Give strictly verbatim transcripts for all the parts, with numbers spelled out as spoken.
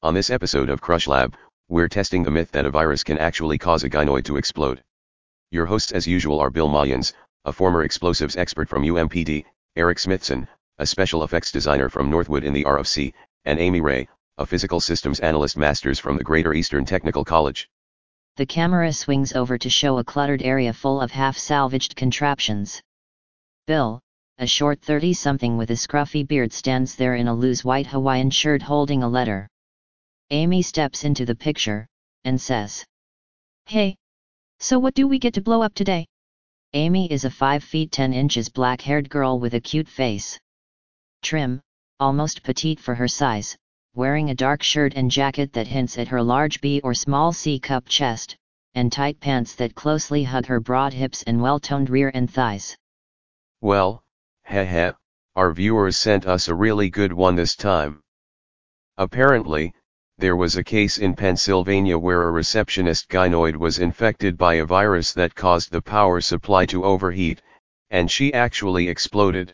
On this episode of Crush Lab, we're testing the myth that a virus can actually cause a gynoid to explode. Your hosts as usual are Bill Mayans, a former explosives expert from U M P D, Eric Smithson, a special effects designer from Northwood in the R of C, and Amy Ray, a physical systems analyst masters from the Greater Eastern Technical College. The camera swings over to show a cluttered area full of half-salvaged contraptions. Bill, a short thirty-something with a scruffy beard, stands there in a loose white Hawaiian shirt holding a letter. Amy steps into the picture, and says, "Hey. So what do we get to blow up today?" Amy is a five feet ten inches black-haired girl with a cute face. Trim, almost petite for her size, wearing a dark shirt and jacket that hints at her large B or small C cup chest, and tight pants that closely hug her broad hips and well-toned rear and thighs. Well, heh heh, our viewers sent us a really good one this time. Apparently, there was a case in Pennsylvania where a receptionist gynoid was infected by a virus that caused the power supply to overheat, and she actually exploded.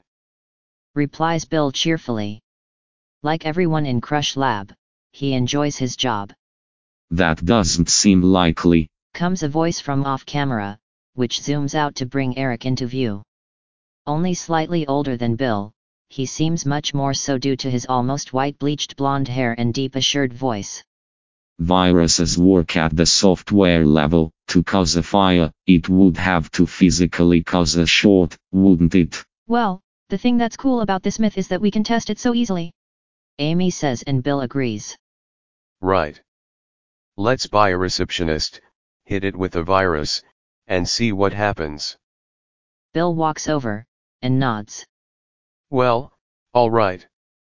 Replies Bill cheerfully. Like everyone in Crush Lab, he enjoys his job. That doesn't seem likely, comes a voice from off-camera, which zooms out to bring Eric into view. Only slightly older than Bill, he seems much more so due to his almost white bleached blonde hair and deep assured voice. Viruses work at the software level. To cause a fire, it would have to physically cause a short, wouldn't it? Well, the thing that's cool about this myth is that we can test it so easily. Amy says, and Bill agrees. Right. Let's buy a receptionist, hit it with a virus, and see what happens. Bill walks over, and nods. Well, all right.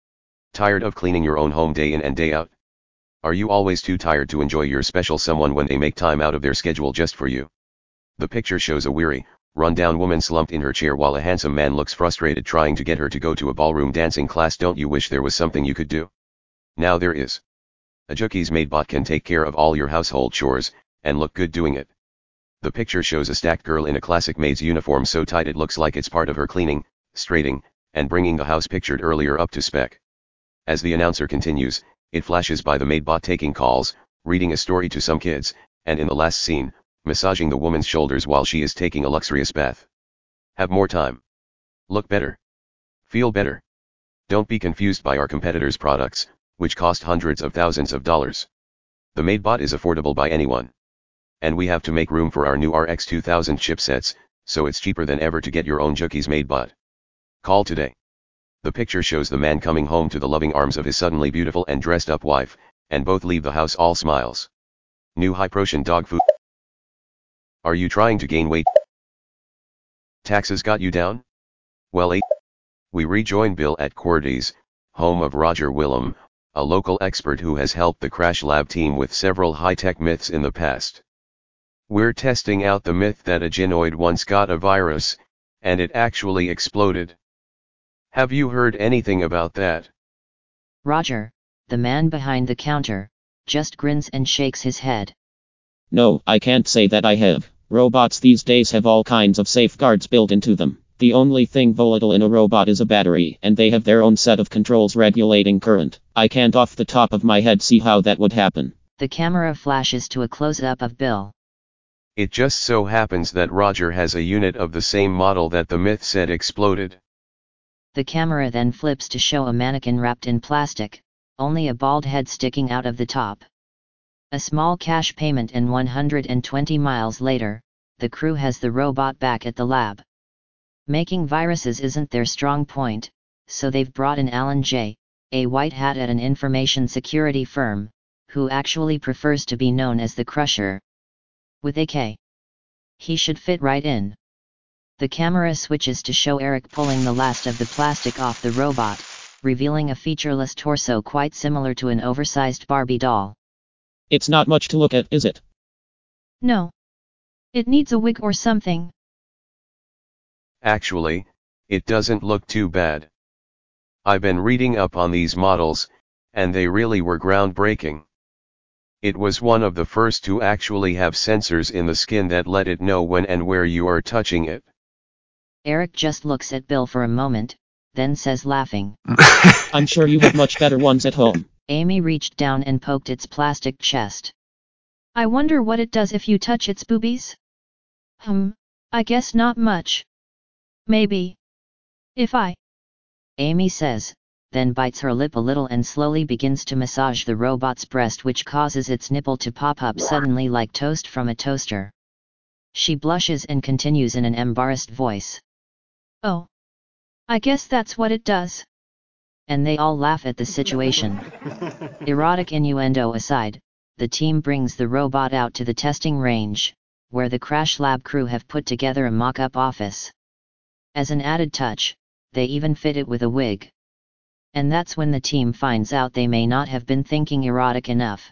Tired of cleaning your own home day in and day out? Are you always too tired to enjoy your special someone when they make time out of their schedule just for you? The picture shows a weary, run-down woman slumped in her chair while a handsome man looks frustrated trying to get her to go to a ballroom dancing class. Don't you wish there was something you could do? Now there is. A Jookies MadeBot can take care of all your household chores, and look good doing it. The picture shows a stacked girl in a classic maid's uniform so tight it looks like it's part of her cleaning, straighting, and bringing the house pictured earlier up to spec. As the announcer continues, it flashes by the MadeBot taking calls, reading a story to some kids, and in the last scene, massaging the woman's shoulders while she is taking a luxurious bath. Have more time. Look better. Feel better. Don't be confused by our competitors' products, which cost hundreds of thousands of dollars. The MadeBot is affordable by anyone. And we have to make room for our new R X two thousand chipsets, so it's cheaper than ever to get your own Jookies MadeBot. Call today. The picture shows the man coming home to the loving arms of his suddenly beautiful and dressed up wife, and both leave the house all smiles. New high-protein dog food. Are you trying to gain weight? Taxes got you down? Well, eight. We rejoin Bill at Cordy's, home of Roger Willem, a local expert who has helped the Crush Lab team with several high-tech myths in the past. We're testing out the myth that a gynoid once got a virus, and it actually exploded. Have you heard anything about that? Roger, the man behind the counter, just grins and shakes his head. No, I can't say that I have. Robots these days have all kinds of safeguards built into them. The only thing volatile in a robot is a battery, and they have their own set of controls regulating current. I can't off the top of my head see how that would happen. The camera flashes to a close-up of Bill. It just so happens that Roger has a unit of the same model that the myth said exploded. The camera then flips to show a mannequin wrapped in plastic, only a bald head sticking out of the top. A small cash payment and one hundred twenty miles later, the crew has the robot back at the lab. Making viruses isn't their strong point, so they've brought in Alan J., a white hat at an information security firm, who actually prefers to be known as the Crusher. With a K. He should fit right in. The camera switches to show Eric pulling the last of the plastic off the robot, revealing a featureless torso quite similar to an oversized Barbie doll. It's not much to look at, is it? No. It needs a wig or something. Actually, it doesn't look too bad. I've been reading up on these models, and they really were groundbreaking. It was one of the first to actually have sensors in the skin that let it know when and where you are touching it. Eric just looks at Bill for a moment, then says laughing. I'm sure you have much better ones at home. Amy reached down and poked its plastic chest. I wonder what it does if you touch its boobies? Hmm, I guess not much. Maybe. If I... Amy says, then bites her lip a little and slowly begins to massage the robot's breast, which causes its nipple to pop up suddenly like toast from a toaster. She blushes and continues in an embarrassed voice. Oh. I guess that's what it does. And they all laugh at the situation. Erotic innuendo aside, the team brings the robot out to the testing range, where the Crash Lab crew have put together a mock-up office. As an added touch, they even fit it with a wig. And that's when the team finds out they may not have been thinking erotic enough.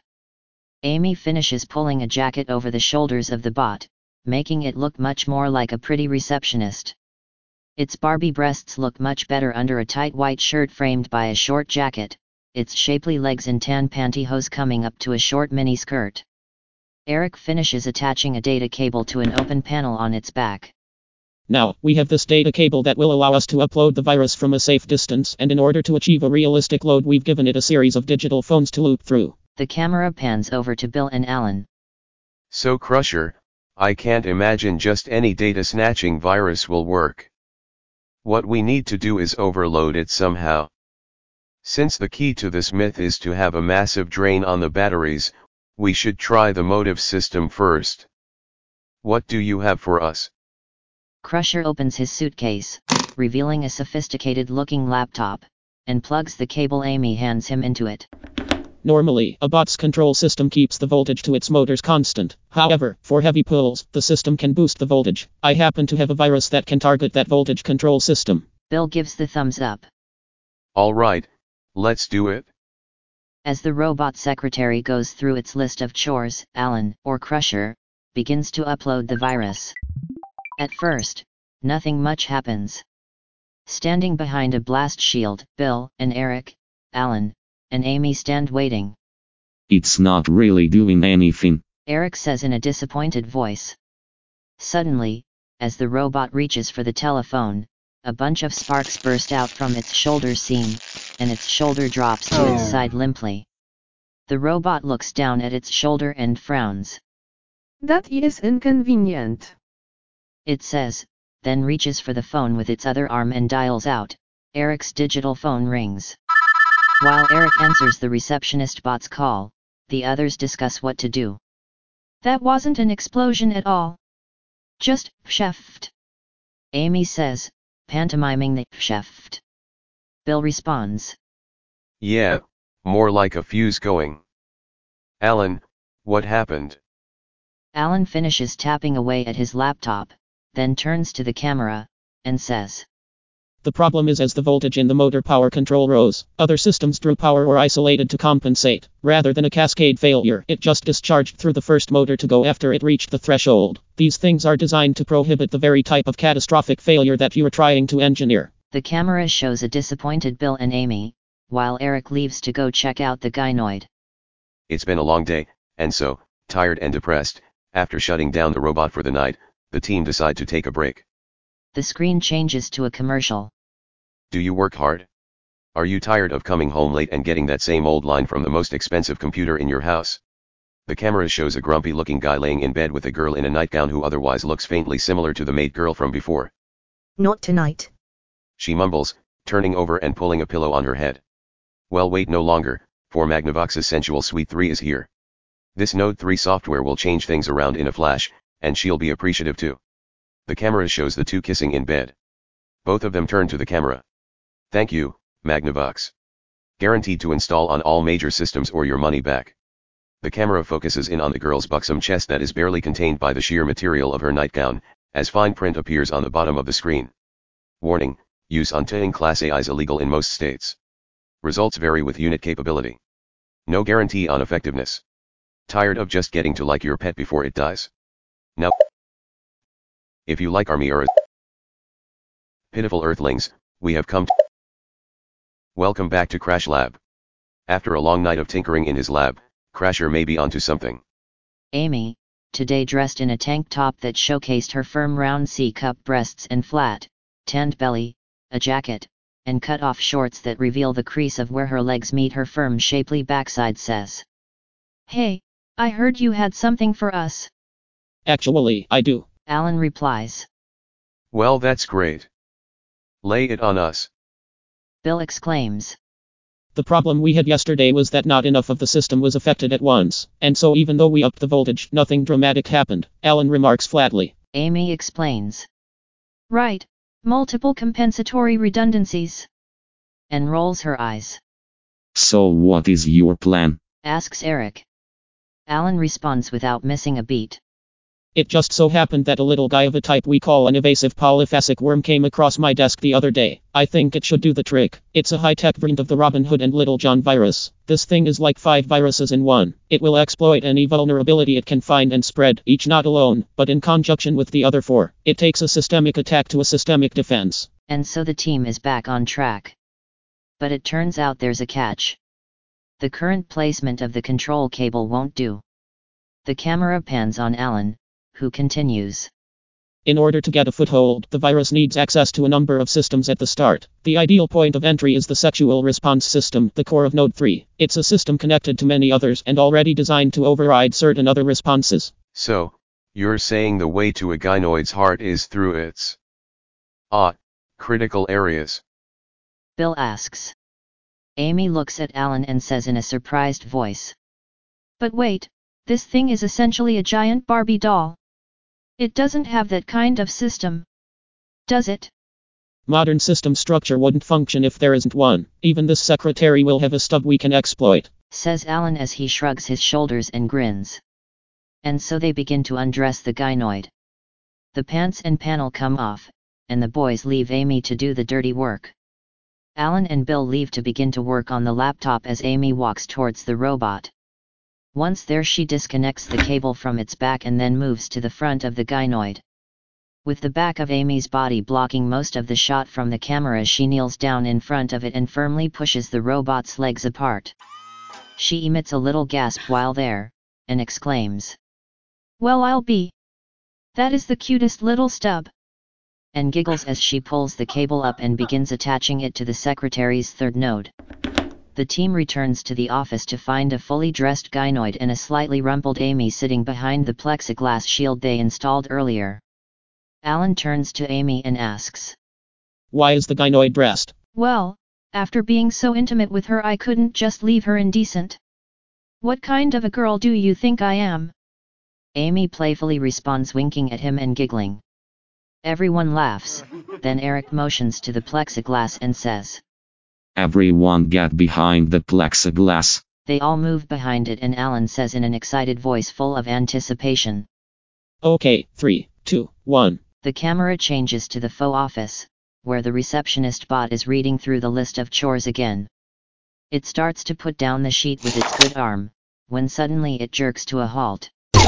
Amy finishes pulling a jacket over the shoulders of the bot, making it look much more like a pretty receptionist. Its Barbie breasts look much better under a tight white shirt framed by a short jacket, its shapely legs in tan pantyhose coming up to a short mini skirt. Eric finishes attaching a data cable to an open panel on its back. Now, we have this data cable that will allow us to upload the virus from a safe distance, and in order to achieve a realistic load, we've given it a series of digital phones to loop through. The camera pans over to Bill and Alan. So Crusher, I can't imagine just any data snatching virus will work. What we need to do is overload it somehow. Since the key to this myth is to have a massive drain on the batteries, we should try the motive system first. What do you have for us? Crusher opens his suitcase, revealing a sophisticated-looking laptop, and plugs the cable Amy hands him into it. Normally, a bot's control system keeps the voltage to its motors constant. However, for heavy pulls, the system can boost the voltage. I happen to have a virus that can target that voltage control system. Bill gives the thumbs up. All right, let's do it. As the robot secretary goes through its list of chores, Alan, or Crusher, begins to upload the virus. At first, nothing much happens. Standing behind a blast shield, Bill, and Eric, Alan, and Amy stand waiting. It's not really doing anything, Eric says in a disappointed voice. Suddenly, as the robot reaches for the telephone, a bunch of sparks burst out from its shoulder seam, and its shoulder drops to its side limply. The robot looks down at its shoulder and frowns. That is inconvenient, It says, then reaches for the phone with its other arm and dials out. Eric's digital phone rings. While Eric answers the receptionist bot's call, the others discuss what to do. That wasn't an explosion at all. Just psheft. Amy says, pantomiming the psheft. Bill responds. Yeah, more like a fuse going. Alan, what happened? Alan finishes tapping away at his laptop, then turns to the camera, and says. The problem is as the voltage in the motor power control rose, other systems drew power or isolated to compensate. Rather than a cascade failure, it just discharged through the first motor to go after it reached the threshold. These things are designed to prohibit the very type of catastrophic failure that you are trying to engineer. The camera shows a disappointed Bill and Amy, while Eric leaves to go check out the gynoid. It's been a long day, and so, tired and depressed, after shutting down the robot for the night, the team decide to take a break. The screen changes to a commercial. Do you work hard? Are you tired of coming home late and getting that same old line from the most expensive computer in your house? The camera shows a grumpy-looking guy laying in bed with a girl in a nightgown who otherwise looks faintly similar to the maid girl from before. Not tonight. She mumbles, turning over and pulling a pillow on her head. Well, wait no longer, for Magnavox's Sensual Suite three is here. This Node three software will change things around in a flash, and she'll be appreciative too. The camera shows the two kissing in bed. Both of them turn to the camera. Thank you, Magnavox. Guaranteed to install on all major systems or your money back. The camera focuses in on the girl's buxom chest that is barely contained by the sheer material of her nightgown, as fine print appears on the bottom of the screen. Warning, use on Turing Class A I is illegal in most states. Results vary with unit capability. No guarantee on effectiveness. Tired of just getting to like your pet before it dies? Now, if you like Army or pitiful Earthlings, we have come to... Welcome back to Crash Lab. After a long night of tinkering in his lab, Crasher may be onto something. Amy, today dressed in a tank top that showcased her firm round C-cup breasts and flat, tanned belly, a jacket, and cut off shorts that reveal the crease of where her legs meet her firm shapely backside says. Hey, I heard you had something for us. Actually, I do. Alan replies. Well, that's great. Lay it on us. Bill exclaims. The problem we had yesterday was that not enough of the system was affected at once, and so even though we upped the voltage, nothing dramatic happened, Alan remarks flatly. Amy explains. Right, multiple compensatory redundancies. And rolls her eyes. So what is your plan? Asks Eric. Alan responds without missing a beat. It just so happened that a little guy of a type we call an evasive polyphasic worm came across my desk the other day. I think it should do the trick. It's a high-tech variant of the Robin Hood and Little John virus. This thing is like five viruses in one. It will exploit any vulnerability it can find and spread, each not alone, but in conjunction with the other four. It takes a systemic attack to a systemic defense. And so the team is back on track. But it turns out there's a catch. The current placement of the control cable won't do. The camera pans on Alan, who continues. In order to get a foothold, the virus needs access to a number of systems at the start. The ideal point of entry is the sexual response system, the core of Node three. It's a system connected to many others and already designed to override certain other responses. So, you're saying the way to a gynoid's heart is through its ah, critical areas. Bill asks. Amy looks at Alan and says in a surprised voice. But wait, this thing is essentially a giant Barbie doll. It doesn't have that kind of system. Does it? Modern system structure wouldn't function if there isn't one. Even this secretary will have a stub we can exploit. Says Alan as he shrugs his shoulders and grins. And so they begin to undress the gynoid. The pants and panel come off, and the boys leave Amy to do the dirty work. Alan and Bill leave to begin to work on the laptop as Amy walks towards the robot. Once there she disconnects the cable from its back and then moves to the front of the gynoid. With the back of Amy's body blocking most of the shot from the camera, she kneels down in front of it and firmly pushes the robot's legs apart. She emits a little gasp while there, and exclaims. Well, I'll be. That is the cutest little stub. And giggles as she pulls the cable up and begins attaching it to the secretary's third node. The team returns to the office to find a fully dressed gynoid and a slightly rumpled Amy sitting behind the plexiglass shield they installed earlier. Alan turns to Amy and asks. Why is the gynoid dressed? Well, after being so intimate with her I couldn't just leave her indecent. What kind of a girl do you think I am? Amy playfully responds, winking at him and giggling. Everyone laughs, then Eric motions to the plexiglass and says. Everyone get behind the plexiglass. They all move behind it and Alan says in an excited voice full of anticipation. Okay, three, two, one. The camera changes to the faux office, where the receptionist bot is reading through the list of chores again. It starts to put down the sheet with its good arm, when suddenly it jerks to a halt.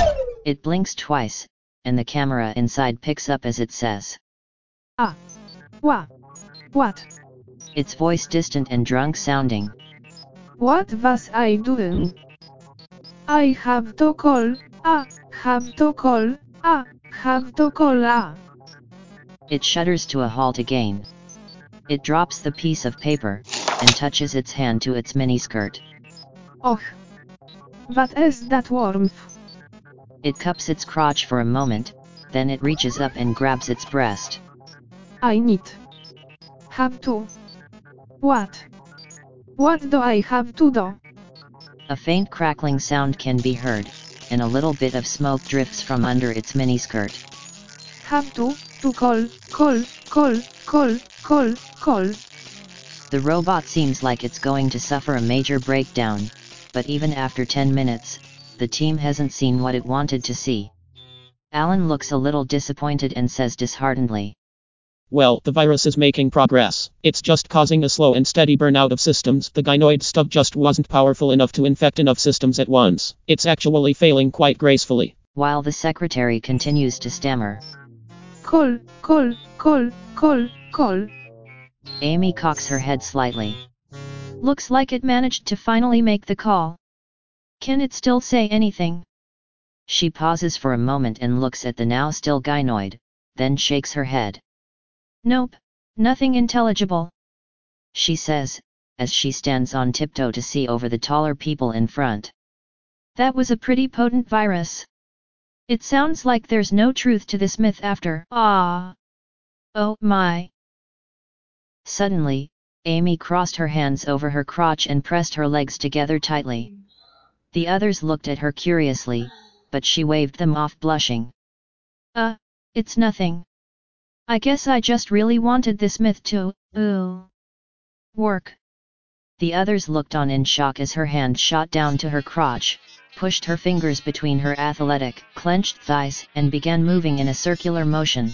It blinks twice, and the camera inside picks up as it says. Ah. What? What? Its voice distant and drunk sounding. What was I doing? I have to call, ah, have to call, ah, have to call, ah. It shudders to a halt again. It drops the piece of paper, and touches its hand to its miniskirt. Oh. What is that warmth? It cups its crotch for a moment, then it reaches up and grabs its breast. I need. Have to. What? What do I have to do? A faint crackling sound can be heard, and a little bit of smoke drifts from under its miniskirt. Have to, to call, call, call, call, call, call. The robot seems like it's going to suffer a major breakdown, but even after ten minutes, the team hasn't seen what it wanted to see. Alan looks a little disappointed and says disheartenedly. Well, the virus is making progress. It's just causing a slow and steady burnout of systems. The gynoid stub just wasn't powerful enough to infect enough systems at once. It's actually failing quite gracefully. While the secretary continues to stammer. Call, call, call, call, call. Amy cocks her head slightly. Looks like it managed to finally make the call. Can it still say anything? She pauses for a moment and looks at the now still gynoid, then shakes her head. Nope, nothing intelligible. she says, as she stands on tiptoe to see over the taller people in front. That was a pretty potent virus. It sounds like there's no truth to this myth after. Ah. Oh my. Suddenly, Amy crossed her hands over her crotch and pressed her legs together tightly. The others looked at her curiously, but she waved them off blushing. Uh, it's nothing. I guess I just really wanted this myth to, ooh, work. The others looked on in shock as her hand shot down to her crotch, pushed her fingers between her athletic, clenched thighs and began moving in a circular motion.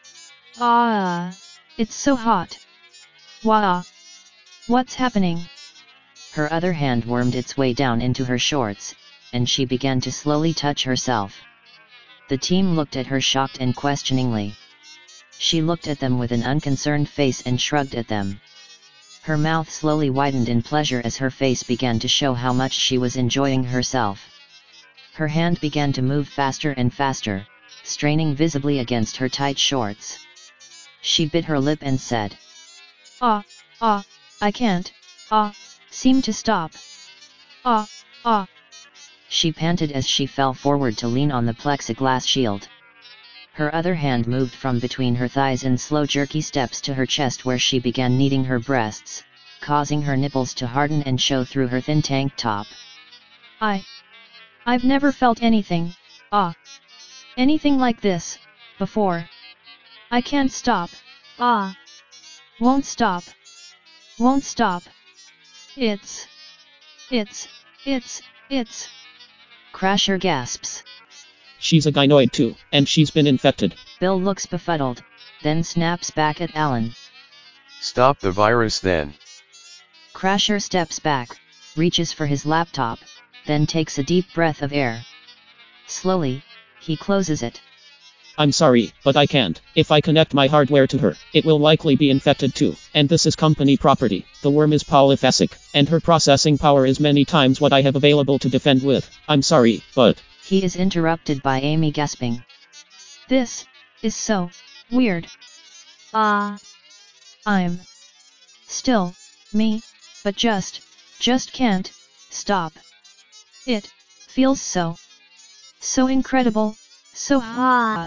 Ah, it's so hot. Wah. What's happening? Her other hand wormed its way down into her shorts, and she began to slowly touch herself. The team looked at her shocked and questioningly. She looked at them with an unconcerned face and shrugged at them. Her mouth slowly widened in pleasure as her face began to show how much she was enjoying herself. Her hand began to move faster and faster, straining visibly against her tight shorts. She bit her lip and said, Ah, ah, I can't, ah, seem to stop. Ah, ah. She panted as she fell forward to lean on the plexiglass shield. Her other hand moved from between her thighs in slow jerky steps to her chest where she began kneading her breasts, causing her nipples to harden and show through her thin tank top. I... I've never felt anything, ah, anything like this, before. I can't stop, ah. Won't stop. Won't stop. It's... It's... It's... It's... Crasher gasps. She's a gynoid too, and she's been infected. Bill looks befuddled, then snaps back at Alan. Stop the virus then. Crasher steps back, reaches for his laptop, then takes a deep breath of air. Slowly, he closes it. I'm sorry, but I can't. If I connect my hardware to her, it will likely be infected too, and this is company property. The worm is polyphasic, and her processing power is many times what I have available to defend with. I'm sorry, but... He is interrupted by Amy gasping. This is so weird. Ah. I'm still me, but just, just can't stop. It feels so, so incredible, so hot.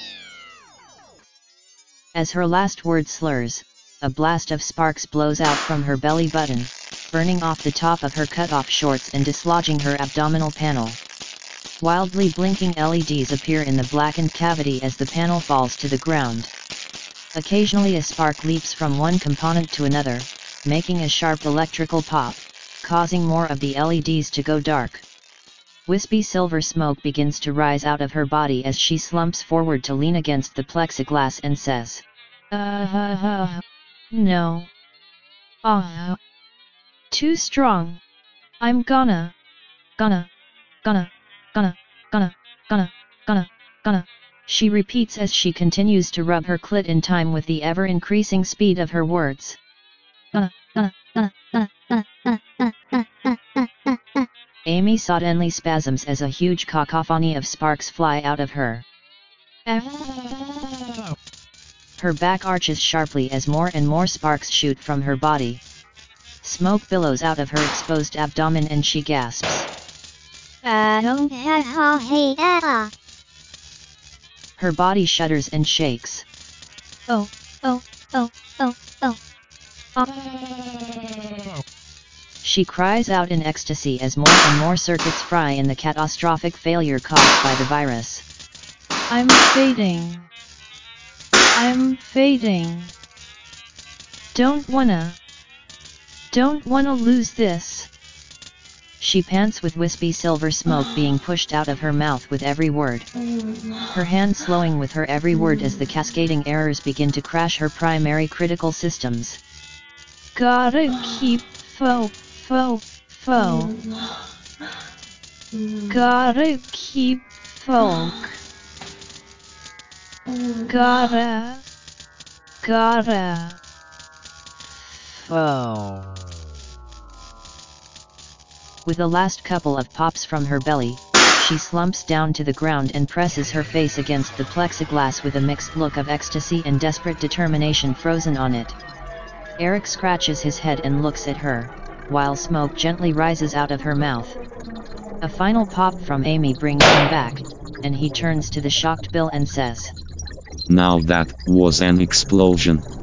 As her last word slurs, a blast of sparks blows out from her belly button, burning off the top of her cut-off shorts and dislodging her abdominal panel. Wildly blinking L E Ds appear in the blackened cavity as the panel falls to the ground. Occasionally a spark leaps from one component to another, making a sharp electrical pop, causing more of the L E Ds to go dark. Wispy silver smoke begins to rise out of her body as she slumps forward to lean against the plexiglass and says, Uh, uh, uh no. Ah. Uh, too strong. I'm gonna, gonna, gonna, gonna, gonna, gonna, gonna, gonna, she repeats as she continues to rub her clit in time with the ever-increasing speed of her words. Gonna, gonna, gonna, gonna, gonna, gonna, gonna, gonna, gonna, gonna. Amy suddenly spasms as a huge cacophony of sparks fly out of her. Her back arches sharply as more and more sparks shoot from her body. Smoke billows out of her exposed abdomen and she gasps. Her body shudders and shakes. Oh, oh, oh, oh, oh. Oh. She cries out in ecstasy as more and more circuits fry in the catastrophic failure caused by the virus. I'm fading. I'm fading. Don't wanna. Don't wanna lose this. She pants with wispy silver smoke being pushed out of her mouth with every word. Her hand slowing with her every word as the cascading errors begin to crash her primary critical systems. Gotta keep fo, fo, fo. Gotta keep folk. Gotta, gotta, fo. With the last couple of pops from her belly, she slumps down to the ground and presses her face against the plexiglass with a mixed look of ecstasy and desperate determination frozen on it. Eric scratches his head and looks at her, while smoke gently rises out of her mouth. A final pop from Amy brings him back, and he turns to the shocked Bill and says, "Now that was an explosion."